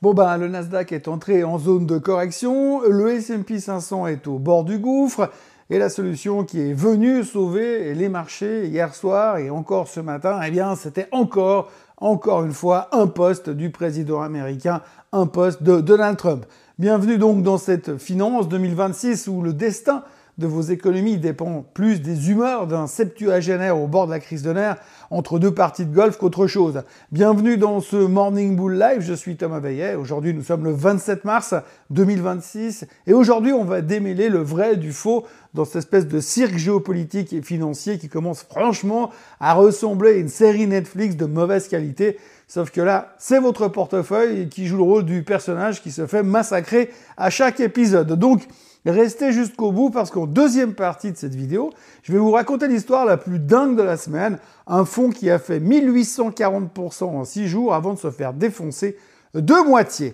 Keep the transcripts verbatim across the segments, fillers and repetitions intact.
Bon ben, le Nasdaq est entré en zone de correction, le S and P cinq cents est au bord du gouffre, et la solution qui est venue sauver les marchés hier soir et encore ce matin, eh bien c'était encore, encore une fois, un poste du président américain, un poste de Donald Trump. Bienvenue donc dans cette finance deux mille vingt-six où le destin de vos économies dépend plus des humeurs d'un septuagénaire au bord de la crise de nerfs entre deux parties de golf qu'autre chose. Bienvenue dans ce Morning Bull Live, je suis Thomas Veillet. Aujourd'hui nous sommes le vingt-sept mars deux mille vingt-six et aujourd'hui on va démêler le vrai du faux dans cette espèce de cirque géopolitique et financier qui commence franchement à ressembler à une série Netflix de mauvaise qualité. Sauf que là, c'est votre portefeuille qui joue le rôle du personnage qui se fait massacrer à chaque épisode. Donc, restez jusqu'au bout parce qu'en deuxième partie de cette vidéo, je vais vous raconter l'histoire la plus dingue de la semaine. Un fonds qui a fait mille huit cent quarante pour cent en six jours avant de se faire défoncer de moitié.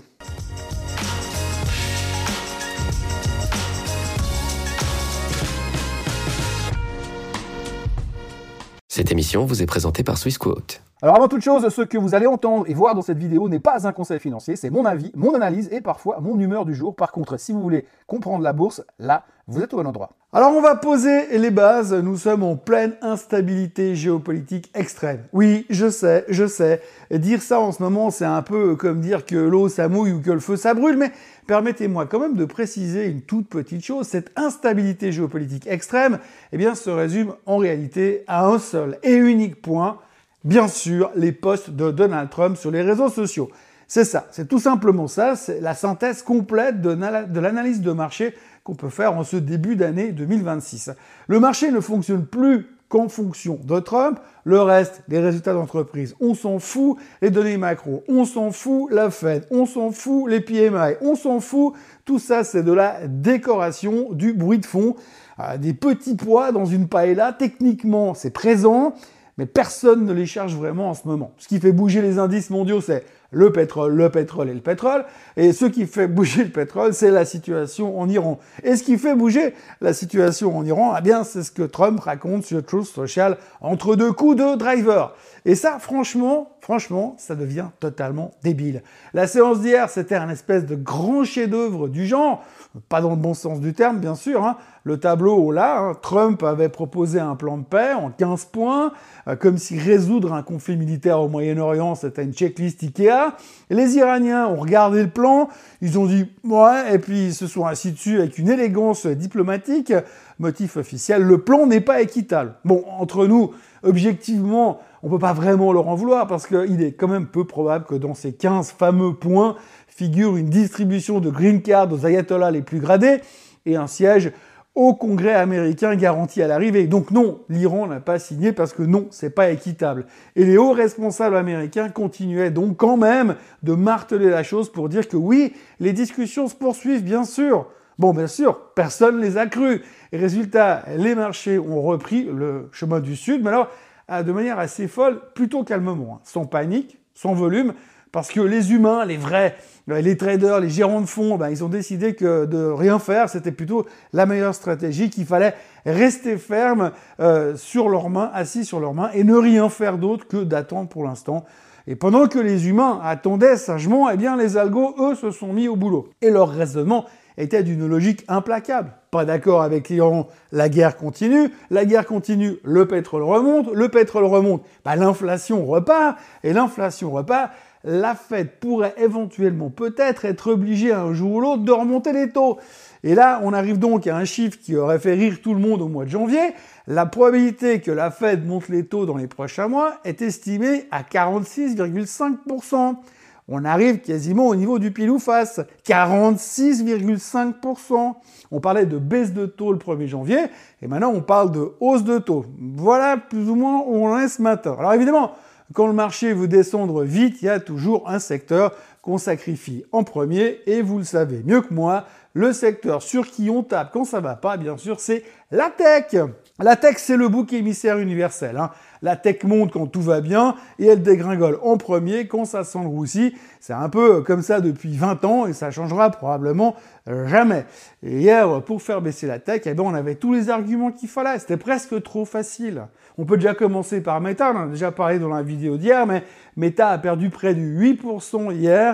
Cette émission vous est présentée par Swissquote. Alors avant toute chose, ce que vous allez entendre et voir dans cette vidéo n'est pas un conseil financier, c'est mon avis, mon analyse et parfois mon humeur du jour. Par contre, si vous voulez comprendre la bourse, là, vous êtes au bon endroit. Alors on va poser les bases, nous sommes en pleine instabilité géopolitique extrême. Oui, je sais, je sais, dire ça en ce moment c'est un peu comme dire que l'eau ça mouille ou que le feu ça brûle, mais permettez-moi quand même de préciser une toute petite chose, cette instabilité géopolitique extrême, eh bien se résume en réalité à un seul et unique point, bien sûr, les posts de Donald Trump sur les réseaux sociaux. C'est ça, c'est tout simplement ça, c'est la synthèse complète de, de l'analyse de marché qu'on peut faire en ce début d'année deux mille vingt-six. Le marché ne fonctionne plus qu'en fonction de Trump, le reste, les résultats d'entreprise, on s'en fout, les données macro, on s'en fout, la Fed, on s'en fout, les P M I, on s'en fout, tout ça c'est de la décoration, du bruit de fond, euh, des petits pois dans une paella, techniquement c'est présent, mais personne ne les cherche vraiment en ce moment. Ce qui fait bouger les indices mondiaux, c'est le pétrole, le pétrole et le pétrole. Et ce qui fait bouger le pétrole, c'est la situation en Iran. Et ce qui fait bouger la situation en Iran, eh bien, c'est ce que Trump raconte sur Truth Social entre deux coups de driver. Et ça, franchement, franchement, ça devient totalement débile. La séance d'hier, c'était un espèce de grand chef-d'œuvre du genre, pas dans le bon sens du terme, bien sûr, hein. Le tableau, là, hein, Trump avait proposé un plan de paix en quinze points, euh, comme si résoudre un conflit militaire au Moyen-Orient, c'était une checklist Ikea. Et les Iraniens ont regardé le plan, ils ont dit « ouais », et puis ils se sont assis dessus avec une élégance diplomatique. Motif officiel, le plan n'est pas équitable. Bon, entre nous, objectivement, on peut pas vraiment leur en vouloir parce qu'il est quand même peu probable que dans ces quinze fameux points figure une distribution de green card aux ayatollahs les plus gradés et un siège au Congrès américain garanti à l'arrivée. Donc non, l'Iran n'a pas signé parce que non, c'est pas équitable. Et les hauts responsables américains continuaient donc quand même de marteler la chose pour dire que oui, les discussions se poursuivent, bien sûr. Bon, bien sûr, personne ne les a crus. Et résultat, les marchés ont repris le chemin du Sud, mais alors de manière assez folle, plutôt calmement, hein, sans panique, sans volume, parce que les humains, les vrais, les traders, les gérants de fonds, ben, ils ont décidé que de rien faire, c'était plutôt la meilleure stratégie, qu'il fallait rester ferme euh, sur leurs mains, assis sur leurs mains, et ne rien faire d'autre que d'attendre pour l'instant. Et pendant que les humains attendaient sagement, eh bien les algos, eux, se sont mis au boulot. Et leur raisonnement était d'une logique implacable. Pas d'accord avec l'Iran, la guerre continue, la guerre continue, le pétrole remonte, le pétrole remonte, bah, l'inflation repart, et l'inflation repart, la Fed pourrait éventuellement peut-être être obligée un jour ou l'autre de remonter les taux. Et là, on arrive donc à un chiffre qui aurait fait rire tout le monde au mois de janvier. La probabilité que la Fed monte les taux dans les prochains mois est estimée à quarante-six virgule cinq pour cent. On arrive quasiment au niveau du pile ou face, quarante-six virgule cinq pour cent. On parlait de baisse de taux le premier janvier, et maintenant on parle de hausse de taux. Voilà plus ou moins où on en est ce matin. Alors évidemment, quand le marché veut descendre vite, il y a toujours un secteur qu'on sacrifie en premier, et vous le savez mieux que moi, le secteur sur qui on tape quand ça va pas, bien sûr, c'est la tech. La tech, c'est le bouc émissaire universel, hein. La tech monte quand tout va bien et elle dégringole en premier quand ça sent le roussi. C'est un peu comme ça depuis vingt ans et ça changera probablement jamais. Et hier, pour faire baisser la tech, eh ben, on avait tous les arguments qu'il fallait. C'était presque trop facile. On peut déjà commencer par Meta, on en a déjà parlé dans la vidéo d'hier, mais Meta a perdu près de huit pour cent hier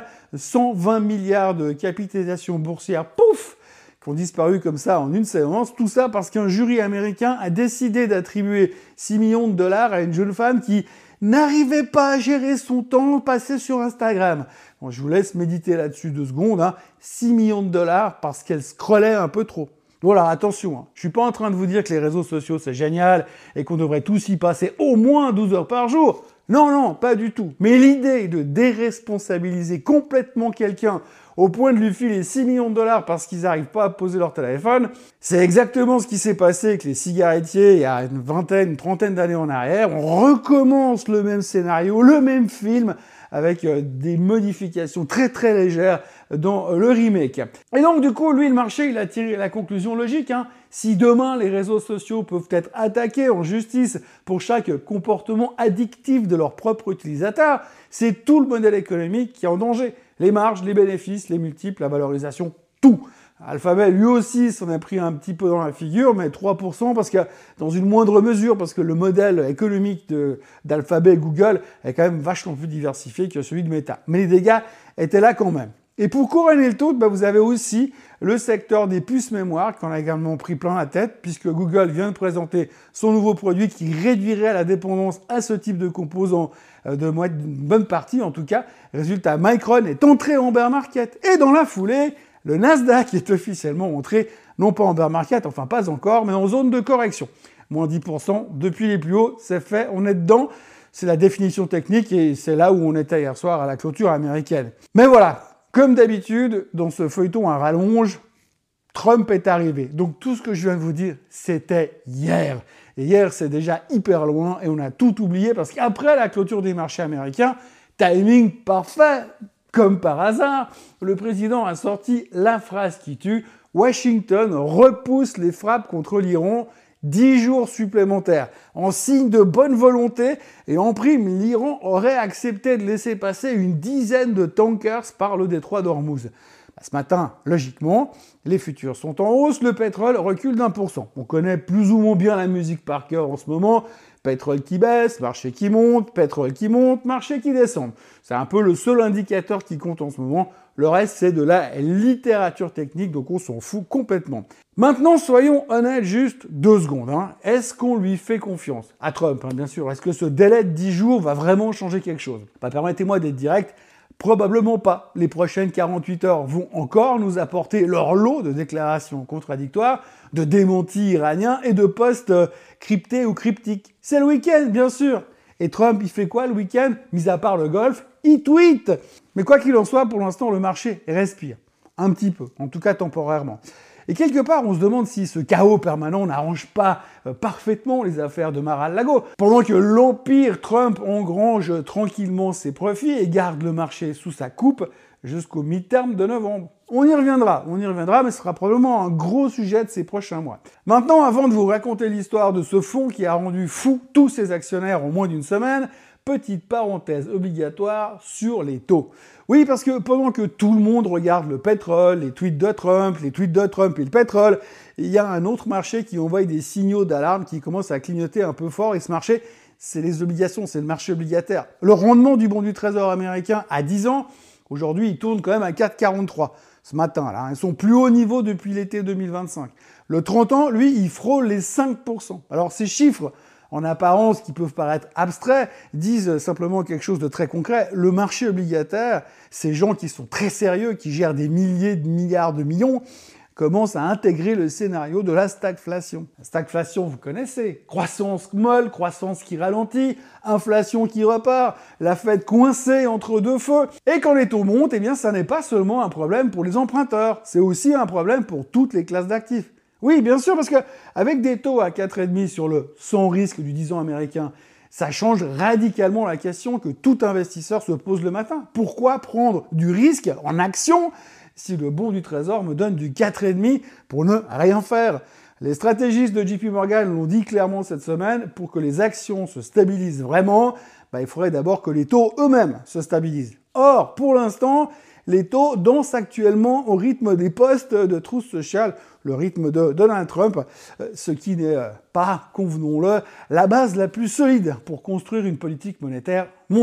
cent vingt milliards de capitalisation boursière, pouf, qui ont disparu comme ça en une séance. Tout ça parce qu'un jury américain a décidé d'attribuer six millions de dollars à une jeune femme qui n'arrivait pas à gérer son temps passé sur Instagram. Bon, je vous laisse méditer là-dessus deux secondes. Hein. six millions de dollars parce qu'elle scrollait un peu trop. Voilà, attention, hein. Je suis pas en train de vous dire que les réseaux sociaux c'est génial et qu'on devrait tous y passer au moins douze heures par jour. Non, non, pas du tout. Mais l'idée de déresponsabiliser complètement quelqu'un au point de lui filer six millions de dollars parce qu'ils n'arrivent pas à poser leur téléphone, c'est exactement ce qui s'est passé avec les cigarettiers il y a une vingtaine, une trentaine d'années en arrière. On recommence le même scénario, le même film, avec euh, des modifications très très légères dans euh, le remake. Et donc du coup, lui, le marché, il a tiré la conclusion logique. Hein. Si demain, les réseaux sociaux peuvent être attaqués en justice pour chaque comportement addictif de leurs propres utilisateurs, c'est tout le modèle économique qui est en danger. Les marges, les bénéfices, les multiples, la valorisation, tout. Alphabet, lui aussi, s'en a pris un petit peu dans la figure, mais trois pour cent, parce que, dans une moindre mesure, parce que le modèle économique de, d'Alphabet et Google est quand même vachement plus diversifié que celui de Meta. Mais les dégâts étaient là quand même. Et pour couronner le tout, bah, vous avez aussi le secteur des puces mémoire, qui en a également pris plein la tête, puisque Google vient de présenter son nouveau produit qui réduirait la dépendance à ce type de composants euh, de moins d'une bonne partie, en tout cas. Résultat, Micron est entré en bear market. Et dans la foulée, le Nasdaq est officiellement entré, non pas en bear market, enfin pas encore, mais en zone de correction. Moins dix pour cent depuis les plus hauts, c'est fait, on est dedans. C'est la définition technique et c'est là où on était hier soir à la clôture américaine. Mais voilà, comme d'habitude, dans ce feuilleton à rallonge, Trump est arrivé. Donc tout ce que je viens de vous dire, c'était hier. Et hier, c'est déjà hyper loin et on a tout oublié parce qu'après la clôture des marchés américains, timing parfait. Comme par hasard, le président a sorti la phrase qui tue. Washington repousse les frappes contre l'Iran dix jours supplémentaires. En signe de bonne volonté et en prime, l'Iran aurait accepté de laisser passer une dizaine de tankers par le détroit d'Ormuz. Ce matin, logiquement, les futurs sont en hausse, le pétrole recule d'un pour cent. On connaît plus ou moins bien la musique par cœur en ce moment. Pétrole qui baisse, marché qui monte, pétrole qui monte, marché qui descend. C'est un peu le seul indicateur qui compte en ce moment. Le reste, c'est de la littérature technique, donc on s'en fout complètement. Maintenant, soyons honnêtes juste deux secondes. Hein. Est-ce qu'on lui fait confiance à Trump, hein, bien sûr. Est-ce que ce délai de dix jours va vraiment changer quelque chose? Bah, permettez-moi d'être direct. Probablement pas. Les prochaines quarante-huit heures vont encore nous apporter leur lot de déclarations contradictoires, de démentis iraniens et de posts euh, cryptés ou cryptiques. C'est le week-end, bien sûr. Et Trump, il fait quoi le week-end? Mis à part le golf, il tweet. Mais quoi qu'il en soit, pour l'instant, le marché respire. Un petit peu, en tout cas temporairement. Et quelque part, on se demande si ce chaos permanent n'arrange pas euh, parfaitement les affaires de Mar-a-Lago, pendant que l'empire Trump engrange tranquillement ses profits et garde le marché sous sa coupe jusqu'au mi-terme de novembre. On y reviendra, on y reviendra, mais ce sera probablement un gros sujet de ces prochains mois. Maintenant, avant de vous raconter l'histoire de ce fonds qui a rendu fou tous ses actionnaires en moins d'une semaine, petite parenthèse obligatoire sur les taux. Oui, parce que pendant que tout le monde regarde le pétrole, les tweets de Trump, les tweets de Trump et le pétrole, il y a un autre marché qui envoie des signaux d'alarme qui commencent à clignoter un peu fort, et ce marché, c'est les obligations, c'est le marché obligataire. Le rendement du bon du Trésor américain à dix ans, aujourd'hui, il tourne quand même à quatre virgule quarante-trois ce matin, là. Ils sont plus haut niveau depuis l'été deux mille vingt-cinq. Le trente ans, lui, il frôle les cinq pour cent. Alors, ces chiffres, en apparence, qui peuvent paraître abstraits, disent simplement quelque chose de très concret. Le marché obligataire, ces gens qui sont très sérieux, qui gèrent des milliers de milliards de millions, commencent à intégrer le scénario de la stagflation. La stagflation, vous connaissez. Croissance molle, croissance qui ralentit, inflation qui repart, la Fed coincée entre deux feux. Et quand les taux montent, eh bien, ça n'est pas seulement un problème pour les emprunteurs, c'est aussi un problème pour toutes les classes d'actifs. Oui, bien sûr, parce que avec des taux à quatre virgule cinq sur le sans risque du dix ans américain, ça change radicalement la question que tout investisseur se pose le matin. Pourquoi prendre du risque en action si le bon du Trésor me donne du quatre virgule cinq pour ne rien faire? Les stratégistes de J P Morgan l'ont dit clairement cette semaine, pour que les actions se stabilisent vraiment, bah, il faudrait d'abord que les taux eux-mêmes se stabilisent. Or, pour l'instant, les taux dansent actuellement au rythme des postes de trousse sociale, le rythme de Donald Trump, ce qui n'est pas, convenons-le, la base la plus solide pour construire une politique monétaire mondiale.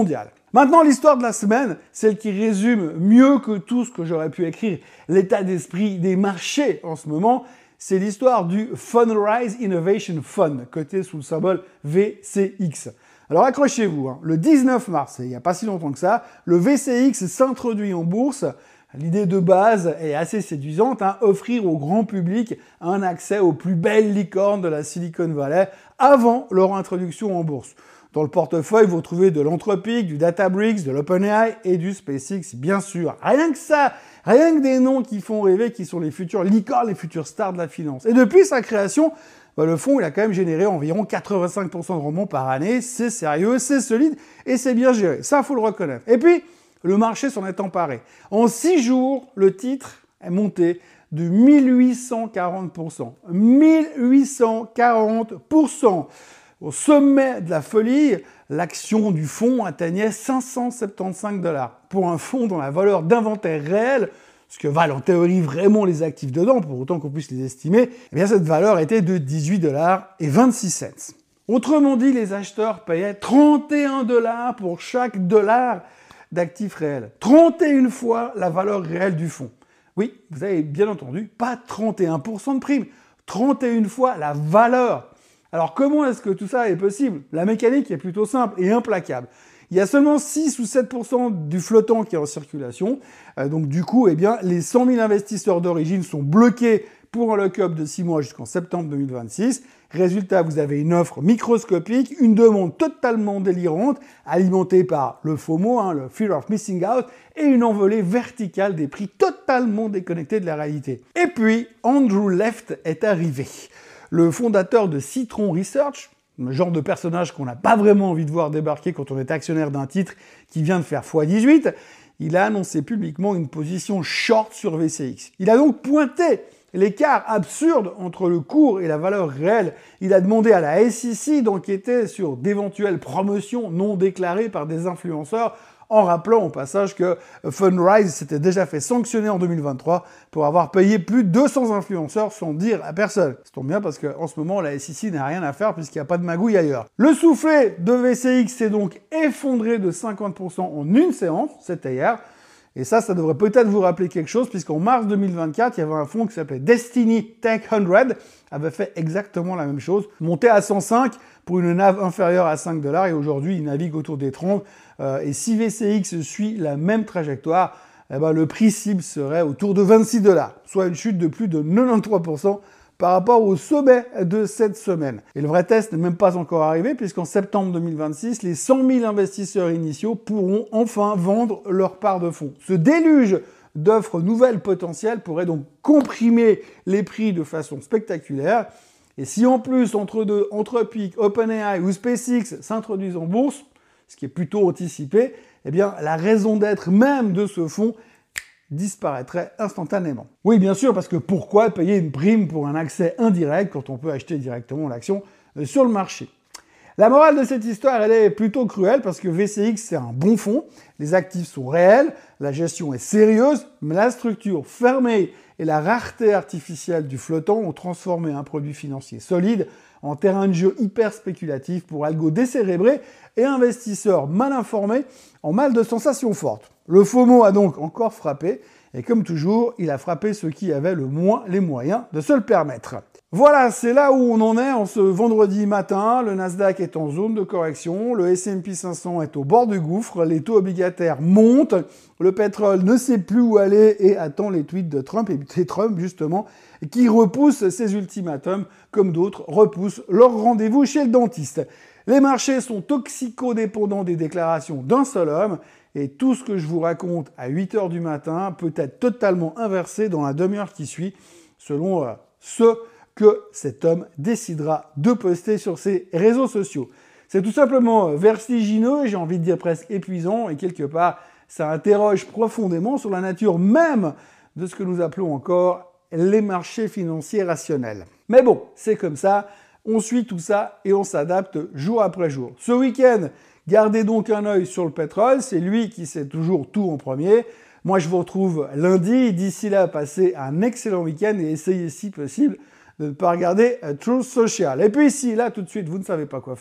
Maintenant, l'histoire de la semaine, celle qui résume mieux que tout ce que j'aurais pu écrire l'état d'esprit des marchés en ce moment, c'est l'histoire du Fundrise Innovation Fund, coté sous le symbole V C X. Alors accrochez-vous, hein, le dix-neuf mars, il n'y a pas si longtemps que ça, le V C X s'introduit en bourse. L'idée de base est assez séduisante, hein, offrir au grand public un accès aux plus belles licornes de la Silicon Valley avant leur introduction en bourse. Dans le portefeuille, vous retrouvez de l'Anthropic, du Databricks, de l'OpenAI et du SpaceX, bien sûr. Rien que ça, rien que des noms qui font rêver, qui sont les futures licornes, les futures stars de la finance. Et depuis sa création, bah, le fonds il a quand même généré environ quatre-vingt-cinq pour cent de rendement par année. C'est sérieux, c'est solide et c'est bien géré. Ça, faut le reconnaître. Et puis, le marché s'en est emparé. En six jours, le titre est monté de mille huit cent quarante pour cent. mille huit cent quarante pour cent. Au sommet de la folie, l'action du fonds atteignait cinq cent soixante-quinze dollars. Pour un fonds dont la valeur d'inventaire réelle, ce que valent en théorie vraiment les actifs dedans, pour autant qu'on puisse les estimer, eh bien cette valeur était de dix-huit dollars et vingt-six cents. Autrement dit, les acheteurs payaient trente et un dollars pour chaque dollar d'actifs réels. trente et une fois la valeur réelle du fonds. Oui, vous avez bien entendu, pas trente et un pour cent de prime, trente et une fois la valeur. Alors comment est-ce que tout ça est possible? La mécanique est plutôt simple et implacable. Il y a seulement six ou sept pour cent du flottant qui est en circulation. Euh, donc du coup, eh bien, les cent mille investisseurs d'origine sont bloqués pour un lock-up de six mois jusqu'en septembre deux mille vingt-six. Résultat, vous avez une offre microscopique, une demande totalement délirante, alimentée par le FOMO, hein, le Fear of Missing Out, et une envolée verticale des prix totalement déconnectés de la réalité. Et puis, Andrew Left est arrivé. Le fondateur de Citron Research, le genre de personnage qu'on n'a pas vraiment envie de voir débarquer quand on est actionnaire d'un titre qui vient de faire fois dix-huit, il a annoncé publiquement une position short sur V C X. Il a donc pointé l'écart absurde entre le cours et la valeur réelle. Il a demandé à la S E C d'enquêter sur d'éventuelles promotions non déclarées par des influenceurs, en rappelant au passage que Fundrise s'était déjà fait sanctionner en deux mille vingt-trois pour avoir payé plus de deux cents influenceurs sans dire à personne. Ça tombe bien parce qu'en ce moment, la S E C n'a rien à faire puisqu'il n'y a pas de magouille ailleurs. Le soufflet de V C X s'est donc effondré de cinquante pour cent en une séance, c'était hier. Et ça, ça devrait peut-être vous rappeler quelque chose, puisqu'en mars deux mille vingt-quatre, il y avait un fonds qui s'appelait Destiny Tech cent, avait fait exactement la même chose, monté à cent cinq pour une N A V inférieure à cinq dollars, et aujourd'hui, il navigue autour des trente. Euh, et si V C X suit la même trajectoire, eh ben, le prix cible serait autour de vingt-six dollars, soit une chute de plus de quatre-vingt-treize pour cent par rapport au sommet de cette semaine. Et le vrai test n'est même pas encore arrivé, puisqu'en septembre deux mille vingt-six, les cent mille investisseurs initiaux pourront enfin vendre leur part de fonds. Ce déluge d'offres nouvelles potentielles pourrait donc comprimer les prix de façon spectaculaire. Et si en plus, entre deux, Anthropic, OpenAI ou SpaceX s'introduisent en bourse, ce qui est plutôt anticipé, eh bien, la raison d'être même de ce fonds disparaîtrait instantanément. Oui, bien sûr, parce que pourquoi payer une prime pour un accès indirect quand on peut acheter directement l'action sur le marché? La morale de cette histoire, elle est plutôt cruelle parce que V C X, c'est un bon fonds, les actifs sont réels, la gestion est sérieuse, mais la structure fermée et la rareté artificielle du flottant ont transformé un produit financier solide en terrain de jeu hyper spéculatif pour algo décérébrés et investisseurs mal informés en mal de sensations fortes. Le FOMO a donc encore frappé, et comme toujours, il a frappé ceux qui avaient le moins les moyens de se le permettre. Voilà, c'est là où on en est en ce vendredi matin. Le Nasdaq est en zone de correction, le S and P cinq cents est au bord du gouffre, les taux obligataires montent, le pétrole ne sait plus où aller et attend les tweets de Trump, et c'est Trump justement qui repousse ses ultimatums, comme d'autres repoussent leur rendez-vous chez le dentiste. Les marchés sont toxicodépendants des déclarations d'un seul homme, et tout ce que je vous raconte à huit heures du matin peut être totalement inversé dans la demi-heure qui suit, selon euh, ce que cet homme décidera de poster sur ses réseaux sociaux. C'est tout simplement vertigineux, j'ai envie de dire presque épuisant, et quelque part, ça interroge profondément sur la nature même de ce que nous appelons encore les marchés financiers rationnels. Mais bon, c'est comme ça, on suit tout ça et on s'adapte jour après jour. Ce week-end, gardez donc un œil sur le pétrole, c'est lui qui sait toujours tout en premier. Moi, je vous retrouve lundi. D'ici là, passez un excellent week-end et essayez si possible de ne pas regarder Truth Social. Et puis si là, tout de suite, vous ne savez pas quoi faire,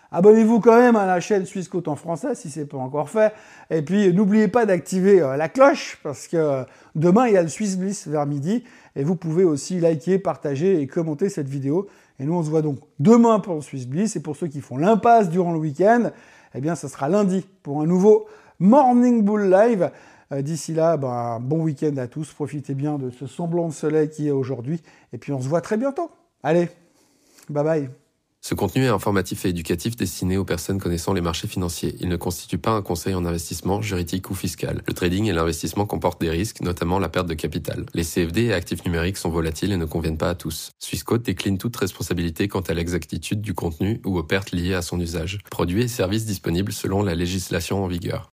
abonnez-vous quand même à la chaîne Swissquote en français si c'est pas encore fait. Et puis n'oubliez pas d'activer euh, la cloche parce que euh, demain il y a le Swiss Bliss vers midi et vous pouvez aussi liker, partager et commenter cette vidéo. Et nous on se voit donc demain pour le Swiss Bliss et pour ceux qui font l'impasse durant le week-end, eh bien ça sera lundi pour un nouveau Morning Bull Live. Euh, d'ici là, ben, bon week-end à tous, profitez bien de ce semblant de soleil qui est aujourd'hui et puis on se voit très bientôt. Allez, bye bye. Ce contenu est informatif et éducatif destiné aux personnes connaissant les marchés financiers. Il ne constitue pas un conseil en investissement, juridique ou fiscal. Le trading et l'investissement comportent des risques, notamment la perte de capital. Les C F D et actifs numériques sont volatiles et ne conviennent pas à tous. Swissquote décline toute responsabilité quant à l'exactitude du contenu ou aux pertes liées à son usage. Produits et services disponibles selon la législation en vigueur.